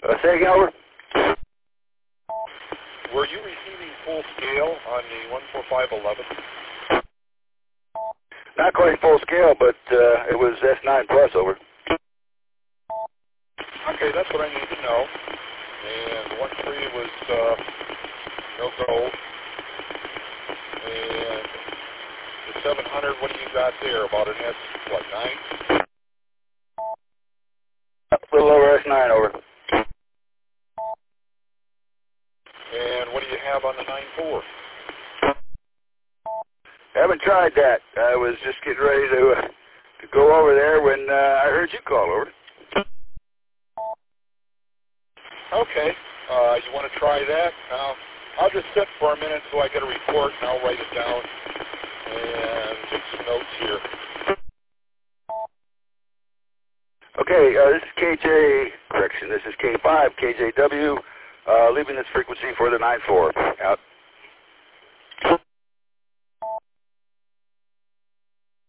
Say again, over. Were you receiving full scale on the 14511? Not quite full scale, but it was S9 plus, over. Okay, that's what I need to know. And the 1.3 was no gold. And the 700, what do you got there? About an S, what, 9? A little over S9, over. And what do you have on the 9.4? Haven't tried that. I was just getting ready to go over there when I heard you call, over. Okay, you want to try that? Now, I'll just sit for a minute so I get a report, and I'll write it down and take some notes here. Okay, this is KJ, correction, this is K5, KJW, leaving this frequency for the 9-4. Out.